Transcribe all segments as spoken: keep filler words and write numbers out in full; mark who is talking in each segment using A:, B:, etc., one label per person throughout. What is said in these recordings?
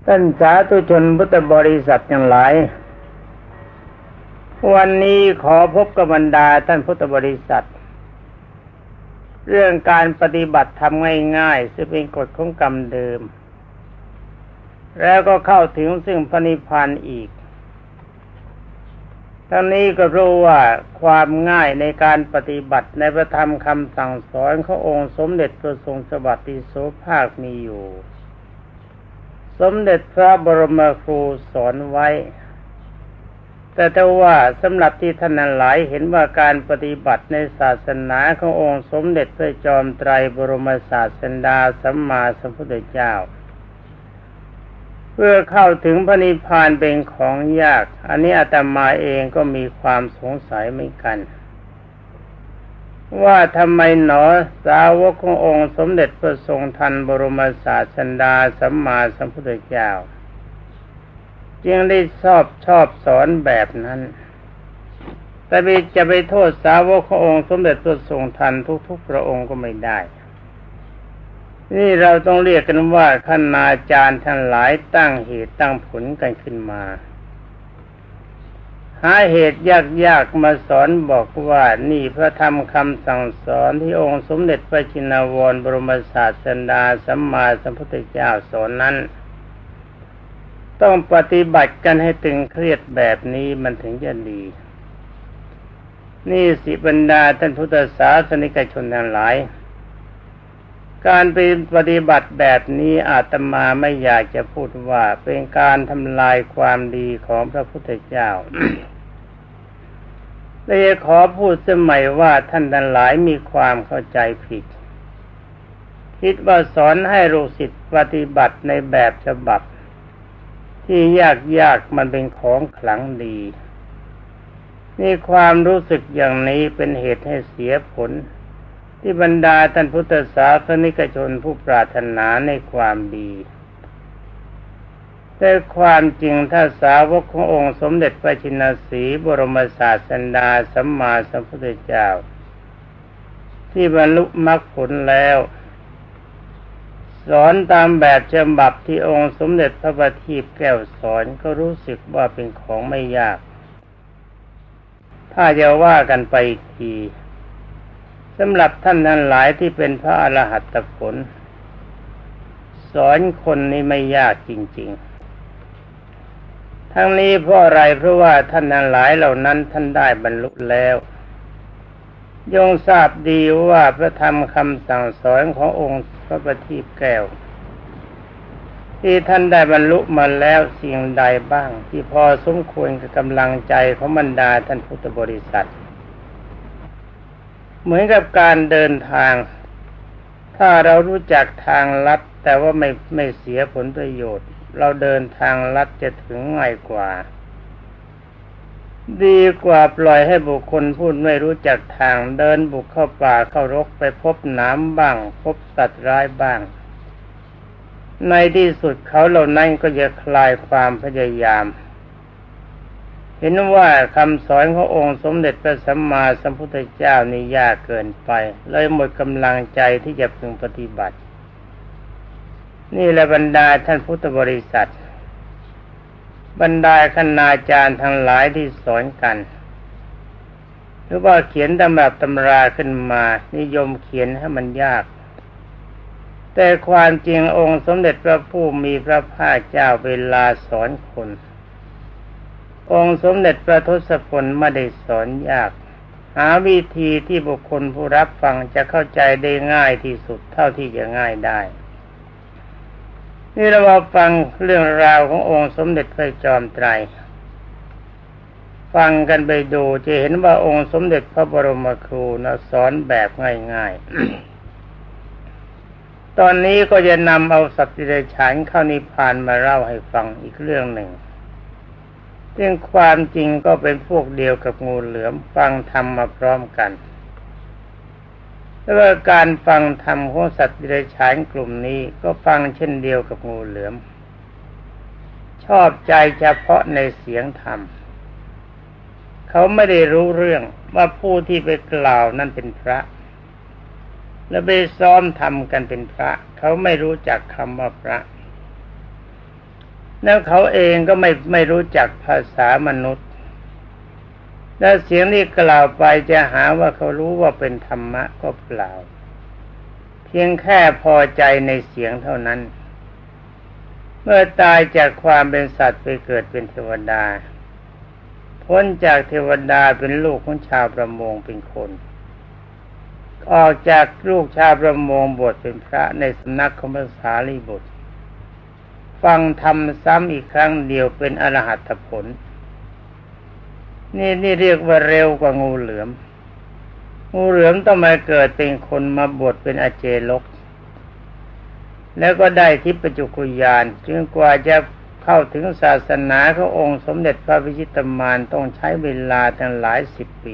A: ท่านสาธุชนพุทธบริษัททั้งหลายวันนี้ขอพบกับบรรดาท่านพุทธบริษัทเรื่องการปฏิบัติทำง่ายๆซึ่งเป็นกฎของกรรมเดิมแล้วก็เข้าถึงซึ่งพระนิพพานอีกทั้งนี้ก็เพราะว่าความง่ายในการปฏิบัติในพระธรรมคำสั่งสอนขององค์สมเด็จพระทรงสวัสดิโสภาคมีอยู่สมเด็จพระบรมครูสอนไว้แต่ถ้าว่าสำหรับที่ท่านหลายเห็นว่าการปฏิบัติในศาสนาขององค์สมเด็จพระจอมไตรบรมศาสดาสัมมาสัมพุทธเจ้าเพื่อเข้าถึงพระนิพพานเป็นของยากอันนี้อาตมาเองก็มีความสงสัยเหมือนกันว่าทำไมหนอสาวกขององค์สมเด็จพระทรงทันบรมศาสดาสัมมาสัมพุทธเจ้าจึงได้ชอบชอบสอนแบบนั้นแต่จะไปโทษสาวกขององค์สมเด็จพระทรงทันทุกๆพระองค์ก็ไม่ได้นี่เราต้องเรียกกันว่าคณาจารย์ทั้งหลายตั้งเหตุตั้งผลกันขึ้นมาหาเหตุยากๆมาสอนบอกว่านี่พระธรรมคำสั่งสอนที่องค์สมเด็จพระชินวรบรมศาสดาสัมมาสัมพุทธเจ้าสอนนั้นต้องปฏิบัติกันให้ตึงเครียดแบบนี้มันถึงจะดีนี่สิบรรดาท่านพุทธศาสนิกชนทั้งหลายการปฏิบัติแบบนี้อาตมาไม่อยากจะพูดว่าเป็นการทำลายความดีของพระพุทธเจ้า เลยขอพูดสมัยว่าท่านทั้งหลายมีความเข้าใจผิดคิดว่าสอนให้ลูกศิษย์ปฏิบัติในแบบฉบับที่ยากๆมันเป็นของขลังดีนี่ความรู้สึกอย่างนี้เป็นเหตุให้เสียผลที่บรรดาท่านพุทธศาสนิกชนผู้ปรารถนาในความดีแต่ความจริงถ้าสาวกขององค์สมเด็จพระชินสีห์บรมศาสดาสัมมาสัมพุทธเจ้าที่บรรลุมรรคผลแล้วสอนตามแบบฉบับที่องค์สมเด็จพระบัณฑิตแก้วสอนก็รู้สึกว่าเป็นของไม่ยากถ้าจะว่ากันไปอีกทีสำหรับท่านทั้งหลายที่เป็นพระอรหัตผลสอนคนนี้ไม่ยากจริงๆทั้งนี้เพราะอะไรเพราะว่าท่านทั้งหลายเหล่านั้นท่านได้บรรลุแล้วยงทราบดีว่าพระธรรมคำสั่งสอนขององค์พระบัณฑิตแก้วที่ท่านได้บรรลุมาแล้วสิ่งใดบ้างที่พอสมควรกับกำลังใจของบรรดาท่านพุทธบริษัทเหมือนกับการเดินทางถ้าเรารู้จักทางลัดแต่ว่าไม่ไม่เสียผลประโยชน์เราเดินทางลัดจะถึงง่ายกว่าดีกว่าปล่อยให้บุคคลผู้ไม่รู้จักทางเดินบุกเข้าป่าเข้ารกไปพบน้ำบ้างพบสัตว์ร้ายบ้างในที่สุดเขาเหล่านั้นก็จะคลายความพยายามเห็นว่าคำสอนขององค์สมเด็จพระสัมมาสัมพุทธเจ้านี่ยากเกินไปเลยหมดกำลังใจที่จะพึงปฏิบัตินี่แหละบรรดาท่านพุทธบริษัทบรรดาคณาจารย์ทั้งหลายที่สอนกันหรือว่าเขียนตำรับตำราขึ้นมานิยมเขียนให้มันยากแต่ความจริงองค์สมเด็จพระผู้มีพระภาคเจ้าเวลาสอนคนองค์สมเด็จพระทศพลไม่ได้สอนยากหาวิธีที่บุคคลผู้รับฟังจะเข้าใจได้ง่ายที่สุดเท่าที่จะง่ายได้นี่เรามาฟังเรื่องราวขององค์สมเด็จพระจอมไตรฟังกันไปดูจะเห็นว่าองค์สมเด็จพระบรมครูนะสอนแบบง่ายๆ ตอนนี้ก็จะนำเอาสัตว์เดรัจฉานเข้านิพพานมาเล่าให้ฟังอีกเรื่องหนึ่งซึ่งความจริงก็เป็นพวกเดียวกับงูเหลือมฟังธรรมมาพร้อมกันแล้วการฟังธรรมของสัตว์เดรัจฉานกลุ่มนี้ก็ฟังเช่นเดียวกับงูเหลือมชอบใจเฉพาะในเสียงธรรมเขาไม่ได้รู้เรื่องว่าผู้ที่ไปกล่าวนั่นเป็นพระและไปซ้อมทำกันเป็นพระเขาไม่รู้จักคำว่าพระแล้วเขาเองก็ไม่ไม่รู้จักภาษามนุษย์แล้วเสียงที่กล่าวไปจะหาว่าเขารู้ว่าเป็นธรรมะก็เปล่าเพียงแค่พอใจในเสียงเท่านั้นเมื่อตายจากความเป็นสัตว์ไปเกิดเป็นเทวดาพ้นจากเทวดาเป็นลูกของชาวประมงเป็นคนออกจากลูกชาวประมงบวชเป็นพระในสำนักของพระสารีบุตรฟังธรรมซ้ำอีกครั้งเดียวเป็นอรหัตผลนี่นี่เรียกว่าเร็วกว่างูเหลือมงูเหลือมต้องมาเกิดเป็นคนมาบวชเป็นอาเจลกแล้วก็ได้ทิพจุกุญาณจึงกว่าจะเข้าถึงศาสนาขององค์สมเด็จพระวิชิตมารต้องใช้เวลาตั้งหลายสิบปี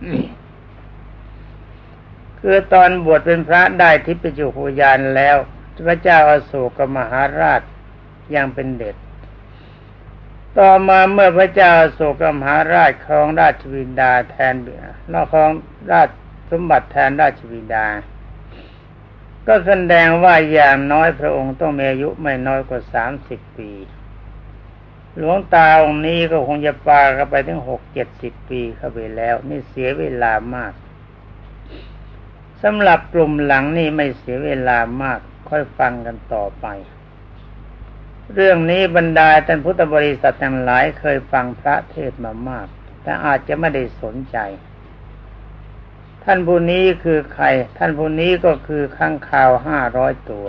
A: คือตอนบวชเป็นพระได้ทิพจุกุญาณแล้วพระเจ้าอโศกมหาราชยังเป็นเด็กต่อมาเมื่อพระเจ้าอโศกมหาราชครองราชบิดาแทนนอกครองราชสมบัติแทนราชบิดาก็แสดงว่าอย่างน้อยพระองค์ต้องมีอายุไม่น้อยกว่าสามสิบปีหลวงตาองค์นี้ก็คงจะปาเข้าไปถึงหกเจ็ดสิบปีเข้าไปแล้วนี่เสียเวลามากสำหรับกลุ่มหลังนี่ไม่เสียเวลามากค่อยฟังกันต่อไปเรื่องนี้บรรดาท่านพุทธบริษัททั้งหลายเคยฟังพระเทศน์มามากแต่อาจจะไม่ได้สนใจท่านผู้นี้คือใครท่านผู้นี้ก็คือค้างคาวห้าร้อยตัว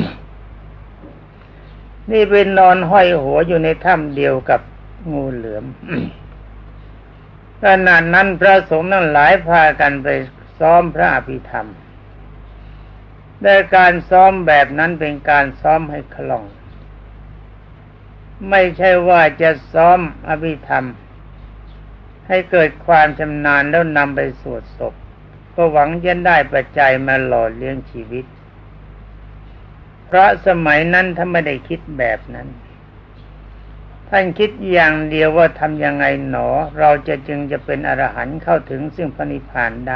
A: นี่เป็นนอนห้อยหัวอยู่ในถ้ำเดียวกับงูเหลือม ขณะนั้นพระสงฆ์ทั้งหลายพากันไปซ้อมพระอภิธรรมแต่การซ้อมแบบนั้นเป็นการซ้อมให้คล่องไม่ใช่ว่าจะซ้อมอภิธรรมให้เกิดความชำนาญแล้วนำไปสวดศพก็หวังจะได้ปัจจัยมาหล่อเลี้ยงชีวิตเพราะสมัยนั้นท่านไม่ได้คิดแบบนั้นท่านคิดอย่างเดียวว่าทำยังไงหนอเราจะจึงจะเป็นอรหันต์เข้าถึงซึ่งพระนิพพานได้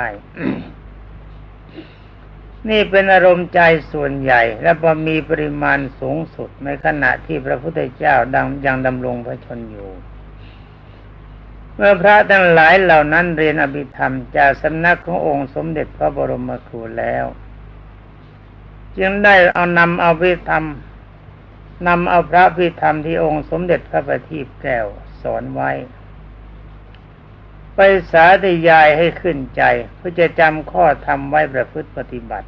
A: นี่เป็นอารมณ์ใจส่วนใหญ่และพอมีปริมาณสูงสุดในขณะที่พระพุทธเจ้าดังยังดำรงพระชนอยู่เมื่อพระทั้งหลายเหล่านั้นเรียนอภิธรรมจากสำนักขององค์สมเด็จพระบรมครูแล้วจึงได้เอานำเอาอภิธรรมนำเอาพระอภิธรรมที่องค์สมเด็จพระประทีปแก้วสอนไว้ไปสาธยายให้ขึ้นใจเพื่อจะจำข้อธรรมไว้ประพฤติปฏิบัติ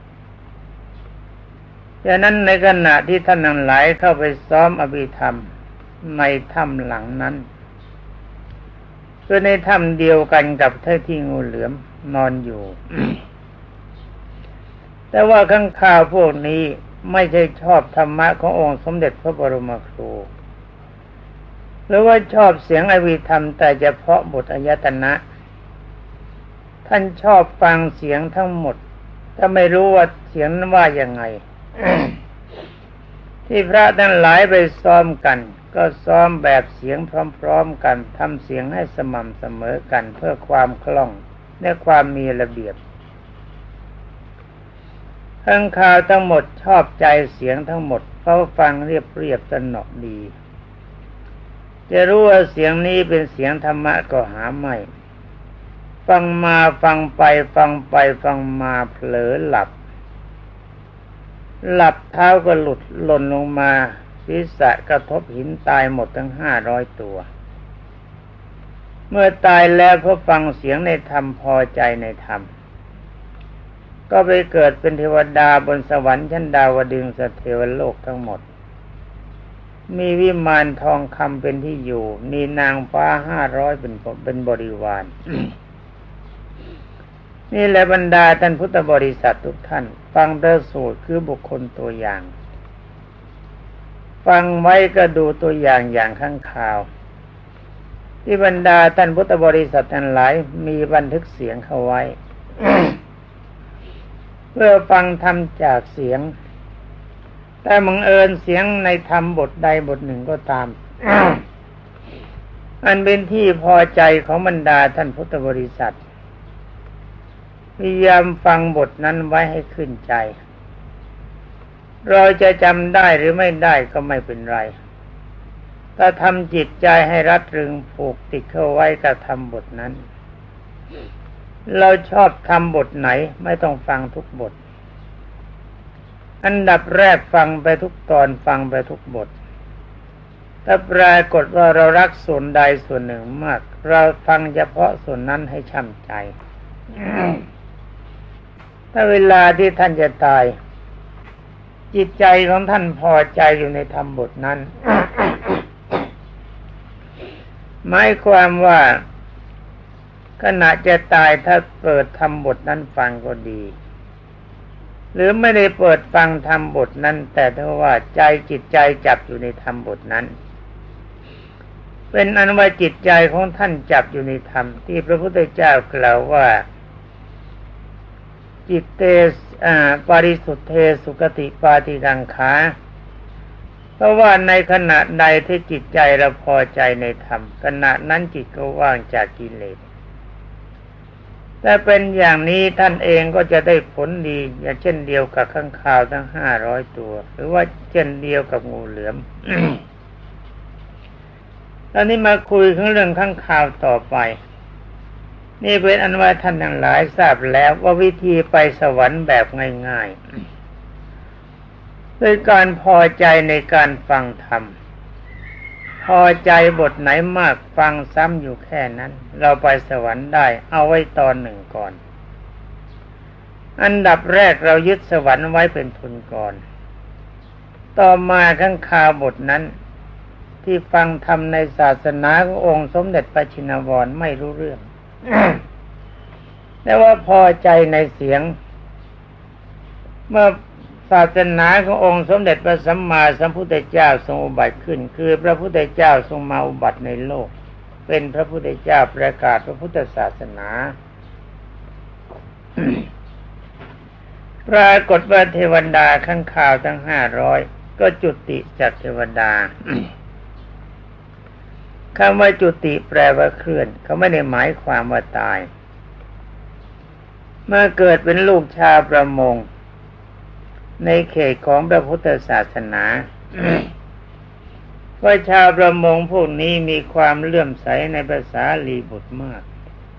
A: ดังนั้นในขณะที่ท่านทั้งหลายเข้าไปซ้อมอภิธรรมในถ้ำหลังนั้นคือในถ้ำเดียวกันกับที่งูเหลือมนอนอยู่ แต่ว่าข้างข่าวพวกนี้ไม่ใช่ชอบธรรมะขององค์สมเด็จพระบรมครูหรือว่าชอบเสียงอภิธรรมแต่เฉพาะบทอายตนะท่านชอบฟังเสียงทั้งหมดถ้าไม่รู้ว่าเสียงนั้นว่ายังไง ที่พระทั้งหลายไปซ้อมกันก็ซ้อมแบบเสียงพร้อมๆกันทำเสียงให้สม่ำเสมอกันเพื่อความคล่องและความมีระเบียบข้างข่าวทั้งหมดชอบใจเสียงทั้งหมดเขาฟังเรียบๆสนอดีจะรู้ว่าเสียงนี้เป็นเสียงธรรมะก็หาไม่ฟังมาฟังไปฟังไปฟังมาเผลอหลับหลับเท้าก็หลุดหล่นลงมาศีรษะกระทบหินตายหมดทั้งห้าร้อยตัวเมื่อตายแล้วเพราะฟังเสียงในธรรมพอใจในธรรมก็ไปเกิดเป็นเทวดาบนสวรรค์ชั้นดาวดึงสเทวโลกทั้งหมดมีวิมานทองคำเป็นที่อยู่มีนางฟ้าห้าร้อยเป็นเป็นบริวาร นี่แหละบรรดาท่านพุทธบริษัททุกท่านฟังพระสูตรคือบุคคลตัวอย่างฟังไว้ก็ดูตัวอย่างอย่างข้างข่าวที่บรรดาท่านพุทธบริษัททั้งหลายมีบันทึกเสียงเข้าไว้ เพื่อฟังธรรมจากเสียงแต่บังเอิญเสียงในธรรมบทใดบทหนึ่งก็ตาม อันเป็นที่พอใจของบรรดาท่านพุทธบริษัทพยายามฟังบทนั้นไว้ให้ขึ้นใจเราจะจำได้หรือไม่ได้ก็ไม่เป็นไรถ้าทำจิตใจให้รัดรึงผูกติดเข้าไว้กับทำบทนั้นเราชอบทำบทไหนไม่ต้องฟังทุกบทอันดับแรกฟังไปทุกตอนฟังไปทุกบทถ้าปรากฏว่าเรารักส่วนใดส่วนหนึ่งมากเราฟังเฉพาะส่วนนั้นให้ช่ำใจถ้าเวลาที่ท่านจะตายจิตใจของท่านพอใจอยู่ในธรรมบทนั้น หมายความว่าขณะจะตายถ้าเปิดธรรมบทนั้นฟังก็ดีหรือไม่ได้เปิดฟังธรรมบทนั้นแต่ถ้าว่าใจจิตใจจับอยู่ในธรรมบทนั้นเป็นอันว่าจิตใจของท่านจับอยู่ในธรรมที่พระพุทธเจ้ากล่าวว่าจิตเตอ่าปริสุทธเทสุคติปาติกังขาเพราะว่าในขณะใดที่จิตใจเราพอใจในธรรมขณะนั้นจิตก็ว่างจากกิเลสแต่เป็นอย่างนี้ท่านเองก็จะได้ผลดีอย่างเช่นเดียวกับข้างคาวทั้งห้าร้อยตัวหรือว่าเช่นเดียวกับงูเหลือม ตอนนี้มาคุยถึงเรื่องข้างคาวต่อไปนี่เป็นอันว่าท่านทั้งหลายทราบแล้วว่าวิธีไปสวรรค์แบบง่ายๆด้วยการพอใจในการฟังธรรมพอใจบทไหนมากฟังซ้ำอยู่แค่นั้นเราไปสวรรค์ได้เอาไว้ตอนหนึ่งก่อนอันดับแรกเรายึดสวรรค์ไว้เป็นทุนก่อนต่อมาข้างคาวบทนั้นที่ฟังธรรมในศาสนาขององค์สมเด็จพระชินวรไม่รู้เรื่อง แต่ว่าพอใจในเสียงเมื่อศาสนาขององค์สมเด็จพระสัมมาสัมพุทธเจ้าทรงอุบัติขึ้นคือพระพุทธเจ้าทรงมาอุบัติในโลกเป็นพระพุทธเจ้าประกาศพระพุทธศาสนา ปรากฏว่าเทวดาข้างข่าวทั้งห้าร้อยก็จุติจากเทวดา คำว่าจุติแปลว่าเคลื่อนเขาไม่ได้หมายความว่าตายเมื่อเกิดเป็นลูกชาวประมงในเขตของพระพุทธศาสนา ว่าชาวประมงพวกนี้มีความเลื่อมใสในภาษาลีบุตรมาก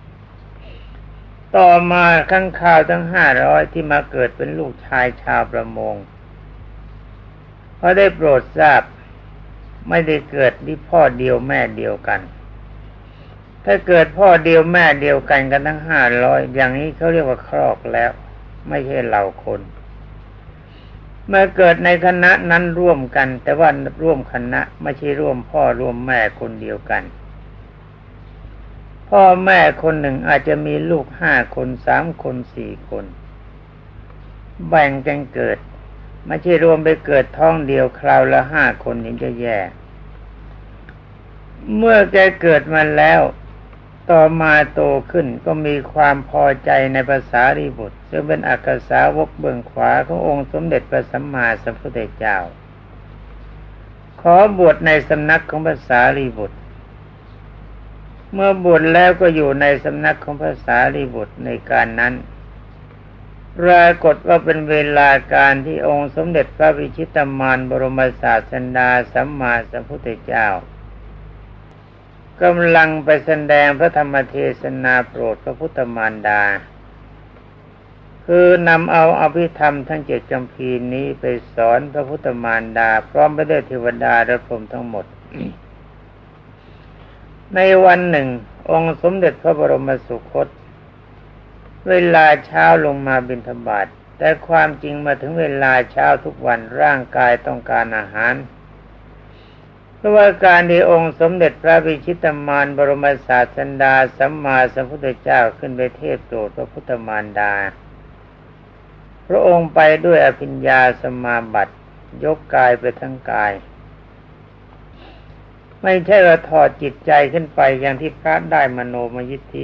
A: ต่อมาข้างข่าวทั้งห้าร้อยที่มาเกิดเป็นลูกชายชาวประมงพอได้โปรดทราบไม่ได้เกิดที่พ่อเดียวแม่เดียวกันถ้าเกิดพ่อเดียวแม่เดียวกันกันทั้งห้าร้อยอย่างนี้เขาเรียกว่าครอกแล้วไม่ใช่เหล่าคนเมื่อเกิดในคณะนั้นร่วมกันแต่ว่าร่วมคณะไม่ใช่ร่วมพ่อร่วมแม่คนเดียวกันพ่อแม่คนหนึ่งอาจจะมีลูกห้าคนสามคนสี่คนแบ่งกันเกิดไม่ใช่รวมไปเกิดท้องเดียวคราวละห้าคนนี่จะแย่เมื่อแกเกิดมาแล้วต่อมาโตขึ้นก็มีความพอใจในภาษาลีบุตรซึ่งเป็นอักษาวกเบื้องขวาขององค์สมเด็จพระสัมมาสัมพุทธเจ้าขอบวชในสำนักของภาษาลีบุตรเมื่อบวชแล้วก็อยู่ในสำนักของภาษาลีบุตรในการนั้นปรากฏว่าเป็นเวลาการที่องค์สมเด็จพระวิชิตมารบรมศาสดาสัมมาสัมพุทธเจ้ากำลังไปแสดงพระธรรมเทศนาโปรดพระพุทธมารดาคือนำเอาอภิธรรมทั้งเจ็ดคัมภีร์นี้ไปสอนพระพุทธมารดาพร้อมไปด้วยเทวดาและพรหมทั้งหมด ในวันหนึ่งองค์สมเด็จพระบรมสุคตเวลาเช้าลงมาบิณฑบาตแต่ความจริงมาถึงเวลาเช้าทุกวันร่างกายต้องการอาหารเพราะว่าการที่องค์สมเด็จพระวิชิตมารบรมศาสดาสัมมาสัมพุทธเจ้าขึ้นไปเทศน์โปรดพระพุทธมารดาพระองค์ไปด้วยอภิญญาสมาบัติยกกายไปทั้งกายไม่ใช่ว่าถอดจิตใจขึ้นไปอย่างที่พระได้มโนมยิทธิ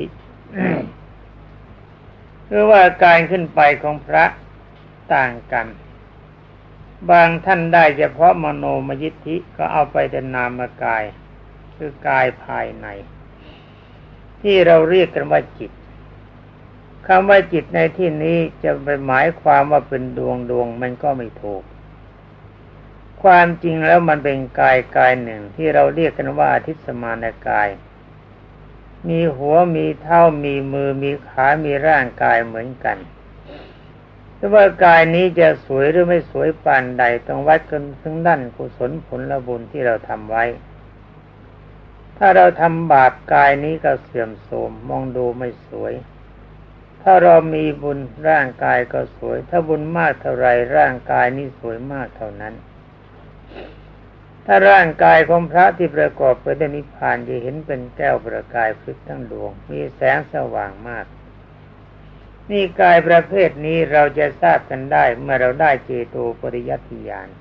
A: หรือว่าการขึ้นไปของพระต่างกันบางท่านได้เฉพาะมโนมยิทธิก็เอาไปแต่นามกายคือกายภายในที่เราเรียกกันว่าจิตคำว่าจิตในที่นี้จะไปหมายความว่าเป็นดวงดวงมันก็ไม่ถูกความจริงแล้วมันเป็นกายกายหนึ่งที่เราเรียกกันว่าอาทิตสมานกายมีหัวมีเท้ามีมือมีขามีร่างกายเหมือนกันแต่ว่ากายนี้จะสวยหรือไม่สวยปานใดต้องวัดกันถึงด้านกุศลผลบุญที่เราทำไว้ถ้าเราทำบาปกายนี้ก็เสื่อมโทรมมองดูไม่สวยถ้าเรามีบุญร่างกายก็สวยถ้าบุญมากเท่าไรร่างกายนี้สวยมากเท่านั้นถ้าร่างกายของพระที่ประกอบไปด้วยนิพพานจะเห็นเป็นแก้วประกายพลึกทั้งดวงมีแสงสว่างมากนี่กายประเภทนี้เราจะทราบกันได้เมื่อเราได้เจโตปริยัติญาณ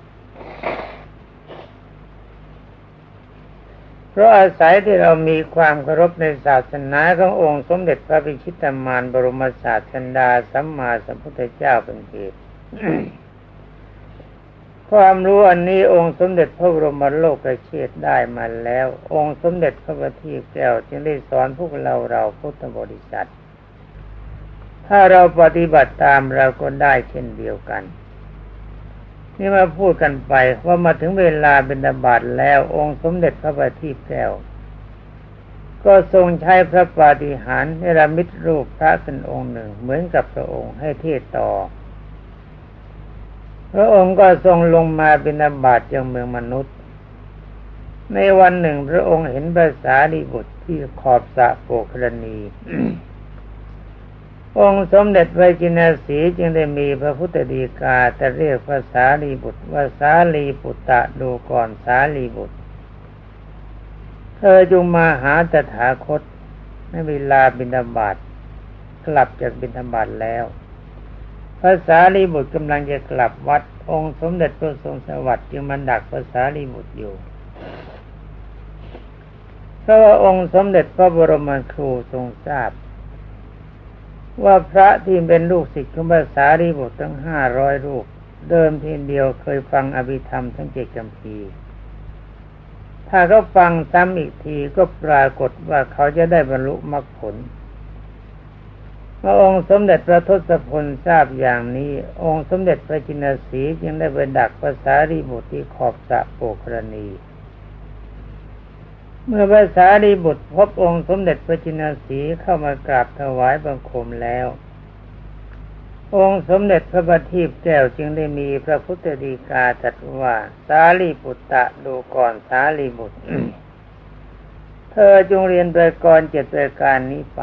A: เพราะอาศัยที่เรามีความเคารพในศาสนาขององค์สมเด็จพระพิชิตมารบรมศาสดาสัมมาสัมพุทธเจ้าเป็นเหตุ ความรู้อันนี้องค์สมเด็จพระบรมโลกเชษฐ์ได้มาแล้วองค์สมเด็จพระบัณฑิตแก้วจึงได้สอนพวกเราเราพุทธบริษัทถ้าเราปฏิบัติตามเราก็ได้เช่นเดียวกันนี่มาพูดกันไปว่ามาถึงเวลาบิณฑบาตแล้วองค์สมเด็จพระบัณฑิตแก้วก็ทรงใช้พระปาฏิหาริย์เนรมิตรูปพระเป็นองค์หนึ่งเหมือนกับพระองค์ให้เทศต่อพระองค์ก็ทรงลงมาบิณฑบาตยังเมืองมนุษย์ในวันหนึ่งพระองค์เห็นพระสารีบุตรที่ขอบสระโปกรณี องค์สมเด็จพระจินสีจึงได้มีพระพุทธดีกาแต่เรียกพระสารีบุตรว่าสารีปุตตะดูก่อนสารีบุตรเธอจงมาหาตถาคตในเวลาบิณฑบาตกลับจากบิณฑบาตแล้วพระสารีบุตรกำลังจะกลับวัดองค์สมเด็จพระทรงสวัสดิ์จึงมาดักพระสารีบุตรอยู่เพราะว่าองค์สมเด็จพระบรมครูทรงทราบว่าพระที่เป็นลูกศิษย์ของพระสารีบุตรทั้งห้าร้อยรูปเดิมทีเดียวเคยฟังอภิธรรมทั้งเจ็ดคัมภีร์ถ้าเขาฟังซ้ำอีกทีก็ปรากฏว่าเขาจะได้บรรลุมรรคผลเมื่อองค์สมเด็จพระทศพลทราบอย่างนี้องค์สมเด็จพระจินสีจึงได้ไปดักพระสารีบุตรที่ขอบสระโปกรณีเมื่อพระสารีบุตรพบองค์สมเด็จพระจินสีเข้ามากราบถวายบังคมแล้วองค์สมเด็จพระบัณฑิตแก้วจึงได้มีพระพุทธดีกาตรัสว่าสารีปุตตะดูก่อนสารีบุตร เธอจงเรียนประกรณ์เจ็ดประการนี้ไป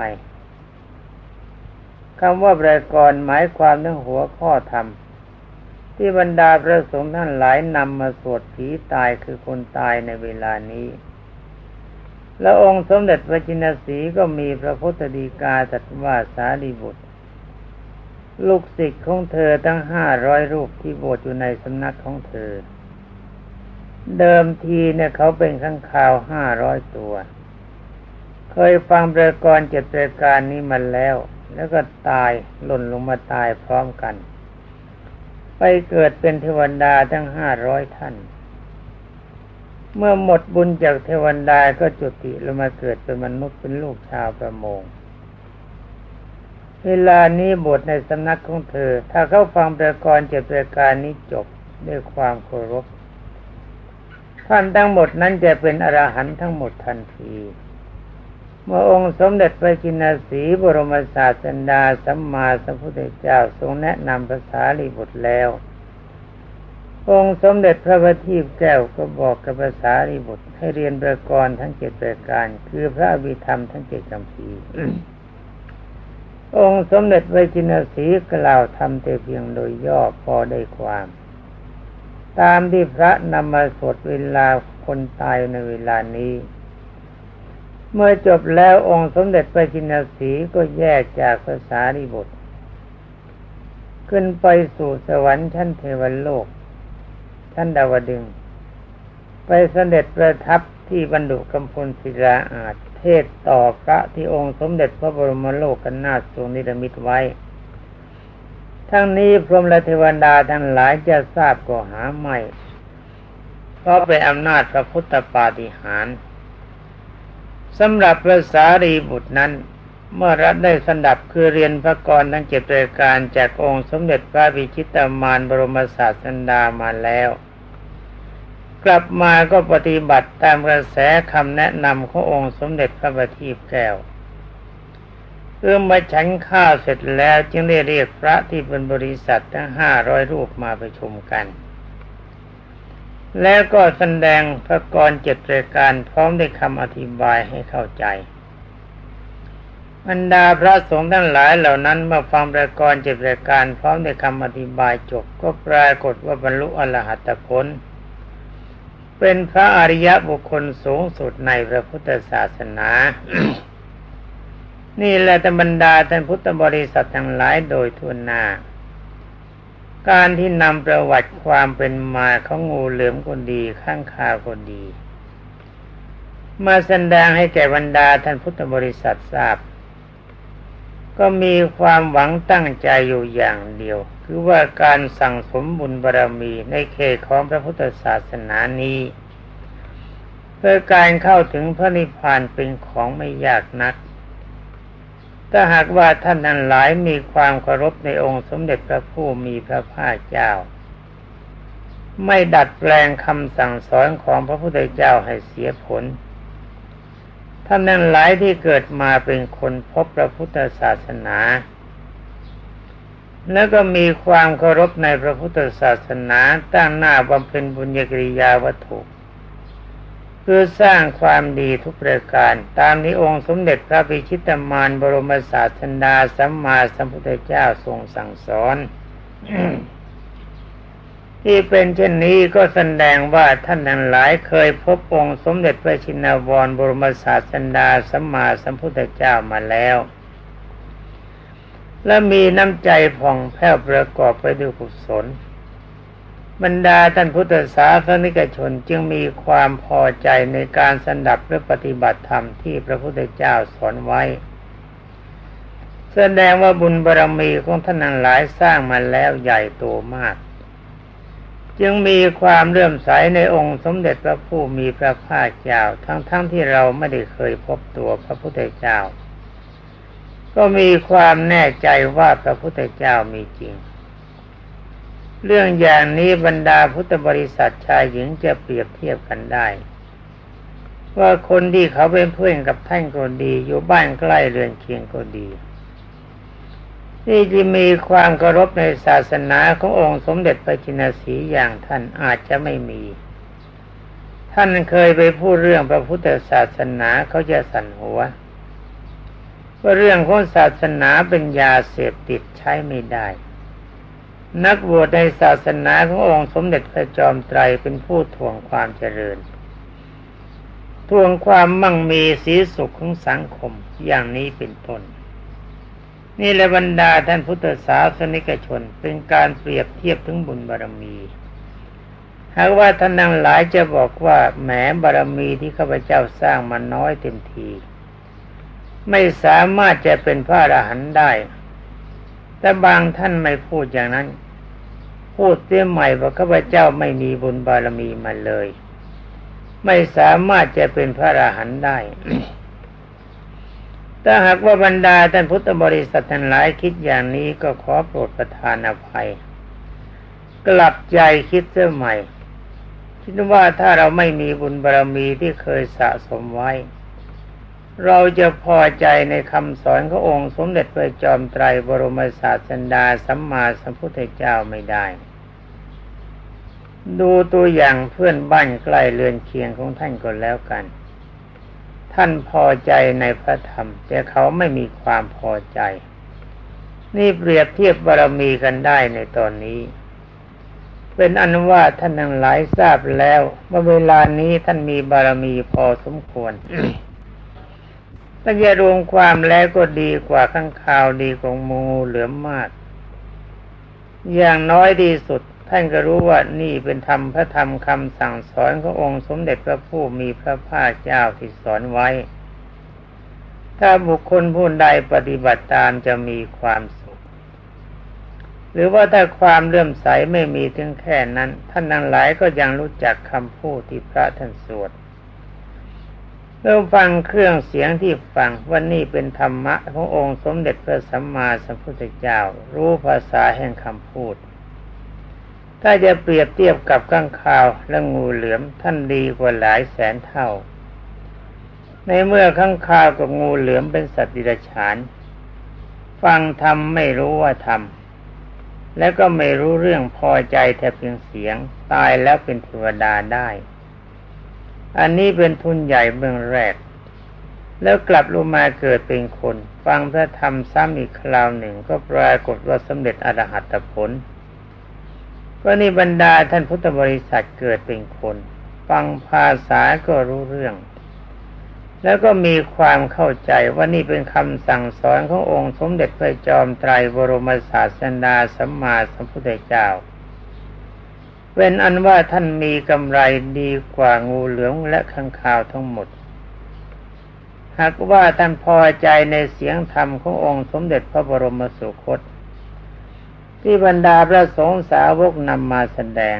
A: คำว่าประกรณ์หมายความถึงหัวข้อธรรมที่บรรดาพระสงฆ์ท่านหลายนำมาสวดผีตายคือคนตายในเวลานี้แล้วองค์สมเด็จพระจินสีก็มีพระพุทธดีกาตรัสว่าสารีบุตรลูกศิษย์ของเธอทั้งห้าร้อยรูปที่บวชอยู่ในสำนักของเธอเดิมทีเนี่ยเขาเป็นข้างคาวห้าร้อยตัวเคยฟังประกรณ์เจ็ดประการนี้มาแล้วแล้วก็ตายหล่นลงมาตายพร้อมกันไปเกิดเป็นเทวดาทั้งห้าร้อยท่านเมื่อหมดบุญจากเทวดาก็จุติลงมาเกิดเป็นมนุษย์เป็นลูกชาวประมงเวลานี้บวชในสำนักของเธอถ้าเขาฟังประกรณ์เจ็ดประการนี้จบด้วยความเคารพท่านทั้งหมดนั้นจะเป็นอรหันต์ทั้งหมดทันทีเมื่อองค์สมเด็จพระจินสีบรมศาสดาสัมมาสัมพุทธเจ้าทรงแนะนำพระสารีบุตรแล้วองค์สมเด็จพระบัณฑิตแก้วก็บอกกับพระสารีบุตรให้เรียนประกรณ์ทั้งเจ็ดประการคือพระอภิธรรมทั้งเจ็ดคัมภีร์ องค์สมเด็จพระจินสีกล่าวทำแต่เพียงโดยย่อพอได้ความตามที่พระนำมาสวดเวลาคนตายในเวลานี้เมื่อจบแล้วองค์สมเด็จพระจินสีก็แยกจากพระสารีบุตรขึ้นไปสู่สวรรค์ชั้นเทวโลกชั้นดาวดึงส์ไปเสด็จประทับที่บรรดุกัมพลศิลาอาสน์เทศต่อพระที่องค์สมเด็จพระบรมโลกนาถทรงนิรมิตไว้ทั้งนี้พรหมและเทวดาทั้งหลายจะทราบก็หาไม่เพราะเป็นอำนาจพระพุทธปาฏิหาริย์สำหรับพระสารีบุตรนั้นเมื่อรับได้สดับคือเรียนพระกรทั้งเจ็ดรายการจากองค์สมเด็จพระวิชิตามารบรมศาสดามาแล้วกลับมาก็ปฏิบัติตามกระแสคำแนะนำขององค์สมเด็จพระบัณฑิตแก้วเมื่อมาฉันข้าวเสร็จแล้วจึงได้เรียกพระที่เป็นบริษัททั้งห้าร้อยรูปมาประชุมกันแล้วก็แสดงพระกรเจ็ดรายการพร้อมด้วยคำอธิบายให้เข้าใจบรรดาพระสงฆ์ทั้งหลายเหล่านั้นเมื่อฟังพระกรเจ็ดรายการพร้อมด้วยคำอธิบายจบก็ปรากฏว่าบรรลุอรหัตผลเป็นพระอริยบุคคลสูงสุดในพระพุทธศาสนา นี่แหละบรรดาท่านพุทธบริษัททั้งหลายโดยทั่วหน้าการที่นำประวัติความเป็นมาของงูเหลือมก็ดีข้างคาวก็ดีมาแสดงให้แก่บรรดาท่านพุทธบริษัททราบก็มีความหวังตั้งใจอยู่อย่างเดียวคือว่าการสั่งสมบุญบารมีในเขตของพระพุทธศาสนานี้เพื่อการเข้าถึงพระนิพพานเป็นของไม่ยากนักถ้าหากว่าท่านทั้งหลายมีความเคารพในองค์สมเด็จพระผู้มีพระภาคเจ้าไม่ดัดแปลงคำสั่งสอนของพระพุทธเจ้าให้เสียผลท่านทั้งหลายที่เกิดมาเป็นคนพบพระพุทธศาสนาแล้วก็มีความเคารพในพระพุทธศาสนาตั้งหน้าบำเพ็ญบุญญกิริยาวัตถุเพื่อสร้างความดีทุกประการตามที่องค์สมเด็จพระพิชิตมารบรมศาสดาสัมมาสัมพุทธเจ้าทรงสั่งสอน ที่เป็นเช่นนี้ก็แสดงว่าท่านทั้งหลายเคยพบองค์สมเด็จพระชินวรบรมศาสดาสัมมาสัมพุทธเจ้ามาแล้วและมีน้ำใจผ่องแผ้วประกอบไปด้วยกุศลบรรดาท่านพุทธศาสนิกชนจึงมีความพอใจในการสดับและปฏิบัติธรรมที่พระพุทธเจ้าสอนไว้แสดงว่าบุญบารมีของท่านทั้งหลายสร้างมาแล้วใหญ่โตมากจึงมีความเลื่อมใสในองค์สมเด็จพระผู้มีพระภาคเจ้าทั้งๆ ท, ที่เราไม่ได้เคยพบตัวพระพุทธเจ้าก็มีความแน่ใจว่าพระพุทธเจ้ามีจริงเรื่องอย่างนี้บรรดาพุทธบริษัทชายหญิงจะเปรียบเทียบกันได้ว่าคนที่เขาเป็นเพื่อนกับท่านก็ดีอยู่บ้านใกล้เรือนเคียงก็ดีที่จะมีความเคารพในศาสนาขององค์สมเด็จพระจินสีห์อย่างท่านอาจจะไม่มีท่านเคยไปพูดเรื่องพระพุทธศาสนาเขาจะสั่นหัวว่าเรื่องของศาสนาเป็นยาเสพติดใช้ไม่ได้นักบวชในศาสนาขององค์สมเด็จพระจอมไตรเป็นผู้ทวงความเจริญทวงความมั่งมีสีสุขของสังคมอย่างนี้เป็นต้นนี่แหละบรรดาท่านพุทธศาสนิกชนเป็นการเปรียบเทียบถึงบุญบารมีหากว่าท่านทั้งหลายจะบอกว่าแหมบารมีที่ข้าพเจ้าสร้างมาน้อยเต็มทีไม่สามารถจะเป็นพระอรหันต์ได้แต่บางท่านไม่พูดอย่างนั้นพูดเสียใหม่ว่าข้าพเจ้าไม่มีบุญบารมีมาเลยไม่สามารถจะเป็นพระอรหันต์ได้ ถ้าหากว่าบรรดาท่านพุทธบริษัททั้งหลายคิดอย่างนี้ก็ขอโปรดประทานอภัยกลับใจคิดเสียใหม่คิดว่าถ้าเราไม่มีบุญบารมีที่เคยสะสมไว้เราจะพอใจในคำสอนขององค์สมเด็จพระจอมไตรบรมศาสดาสัมมาสัมพุทธเจ้าไม่ได้ดูตัวอย่างเพื่อนบ้านใกล้เรือนเคียงของท่านก็แล้วกันท่านพอใจในพระธรรมแต่เขาไม่มีความพอใจนี่เปรียบเทียบบารมีกันได้ในตอนนี้เป็นอันว่าท่านทั้งหลายทราบแล้วว่าเวลานี้ท่านมีบารมีพอสมควร ถ้าจะรวมความแล้วก็ดีกว่าข้างคาวดีกว่างูเหลือมมากอย่างน้อยที่สุดท่านก็รู้ว่านี่เป็นธรรมพระธรรมคำสั่งสอนขององค์สมเด็จพระผู้มีพระภาคเจ้าที่สอนไว้ถ้าบุคคลผู้ใดปฏิบัติตามจะมีความสุขหรือว่าถ้าความเลื่อมใสไม่มีถึงแค่นั้นท่านทั้งหลายก็ยังรู้จักคำพูดที่พระท่านสวดเมื่อฟังเครื่องเสียงที่ฟังว่านี่เป็นธรรมะขององค์สมเด็จพระสัมมาสัมพุทธเจ้ารู้ภาษาแห่งคำพูดถ้าจะเปรียบเทียบกับข้างคาวและงูเหลือมท่านดีกว่าหลายแสนเท่าในเมื่อข้างคาวกับงูเหลือมเป็นสัตว์ดิรัจฉานฟังธรรมไม่รู้ว่าธรรมแล้วก็ไม่รู้เรื่องพอใจแต่เพียงเสียงตายแล้วเป็นเทวดาได้อันนี้เป็นทุนใหญ่เบื้องแรกแล้วกลับลงมาเกิดเป็นคนฟังพระธรรมซ้ำอีกคราวหนึ่งก็ปรากฏว่าสำเร็จอรหัตผลก็นี่บรรดาท่านพุทธบริษัทเกิดเป็นคนฟังภาษาก็รู้เรื่องแล้วก็มีความเข้าใจว่านี่เป็นคำสั่งสอนขององค์สมเด็จพระจอมไตรบรมศาสดาสัมมาสัมพุทธเจ้าเป็นอันว่าท่านมีกำไรดีกว่างูเหลือมและข้างคาวทั้งหมดหากว่าท่านพอใจในเสียงธรรมขององค์สมเด็จพระบรมสุคตที่บรรดาพระสงฆ์สาวกนำมาแสดง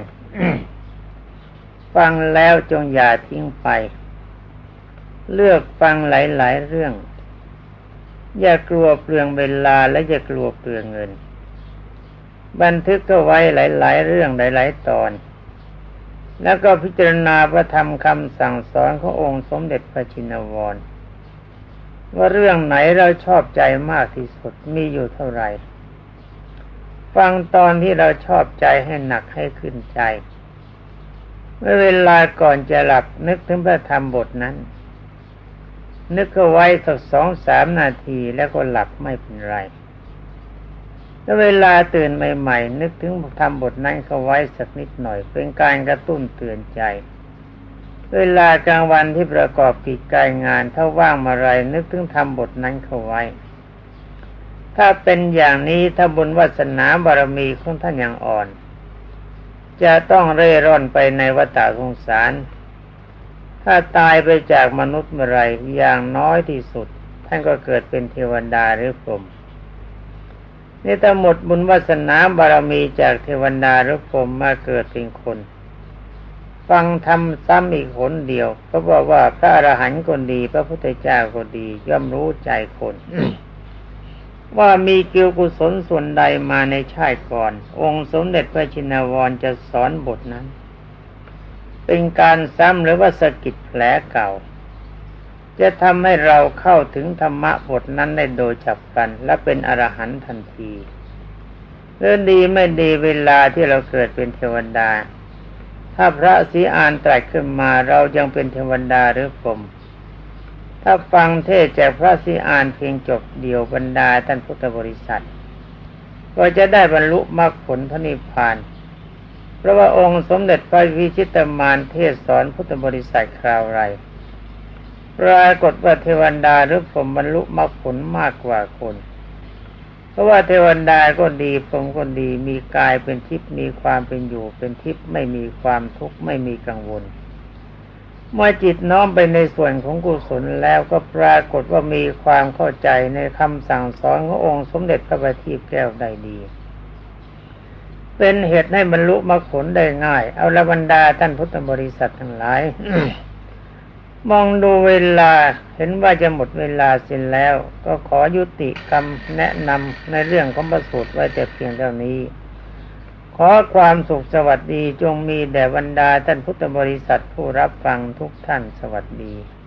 A: ฟังแล้วจงอย่าทิ้งไปเลือกฟังหลายๆเรื่องอย่ากลัวเปลืองเวลาและอย่ากลัวเปลืองเงินบันทึกก็ไว้หลายๆเรื่องหลายๆตอนแล้วก็พิจารณาพระธรรมคำสั่งสอนขององค์สมเด็จพระชินวรว่าเรื่องไหนเราชอบใจมากที่สุดมีอยู่เท่าไหร่ฟังตอนที่เราชอบใจให้หนักให้ขึ้นใจเมื่อเวลาก่อนจะหลับนึกถึงพระธรรมบทนั้นนึกเอาไว้สักสองสามนาทีแล้วก็หลับไม่เป็นไรแล้วเวลาตื่นใหม่ๆนึกถึงธรรมบทนั้นเข้าไว้สักนิดหน่อยเป็นการกระตุ้นเตือนใจเวลากลางวันที่ประกอบกิจการงานถ้าว่างมาไรนึกถึงธรรมบทนั้นเข้าไว้ถ้าเป็นอย่างนี้ถ้าบุญวาสนาบารมีของท่านยังอ่อนจะต้องเร่ร่อนไปในวัฏสงสารถ้าตายไปจากมนุษย์เมื่อไรอย่างน้อยที่สุดท่านก็เกิดเป็นเทวดาหรือพรหมนี่ถ้าหมดบุญวาสนาบารมีจากเทวดาหรือพรหมมาเกิดเป็นคนฟังธรรมซ้ำอีกหนเดียวก็บอกว่าพระอรหันต์ก็ดีพระพุทธเจ้าก็ดีย่อมรู้ใจคน ว่ามีเกี่ยวกุศลส่วนใดมาในชาติก่อนองค์สมเด็จพระชินวรจะสอนบทนั้นเป็นการซ้ำหรือว่าสะกิดแผลเก่าจะทำให้เราเข้าถึงธรรมะบทนั้นได้โดยฉับพลันและเป็นอรหันต์ทันทีเรื่องดีไม่ดีเวลาที่เราเกิดเป็นเทวดาถ้าพระศรีอานตรัสขึ้นมาเรายังเป็นเทวดาหรือพรหมถ้าฟังเทศน์จากพระศรีอานเพียงจบเดียวบรรดาท่านพุทธบริษัทก็จะได้บรรลุมรรคผลพระนิพพานเพราะว่าองค์สมเด็จพระวิชิตมารเทศสอนพุทธบริษัทคราวไรปรากฏว่าเทวดาหรือพรหมบรรลุมรรคผลมากกว่าคนเพราะว่าเทวดาก็ดีพรหมก็ดีมีกายเป็นทิพย์มีความเป็นอยู่เป็นทิพย์ไม่มีความทุกข์ไม่มีกังวลเมื่อจิตน้อมไปในส่วนของกุศลแล้วก็ปรากฏว่ามีความเข้าใจในคำสั่งสอนขององค์สมเด็จพระบัณฑิตแก้วได้ดีเป็นเหตุให้บรรลุมรรคผลได้ง่ายเอาละบรรดาท่านพุทธบริษัททั้งหลาย มองดูเวลาเห็นว่าจะหมดเวลาสิ้นแล้วก็ขอยุติคำแนะนำในเรื่องของพระสูตรไว้แต่เพียงเท่านี้ขอความสุขสวัสดีจงมีแด่บรรดาท่านพุทธบริษัทผู้รับฟังทุกท่านสวัสดี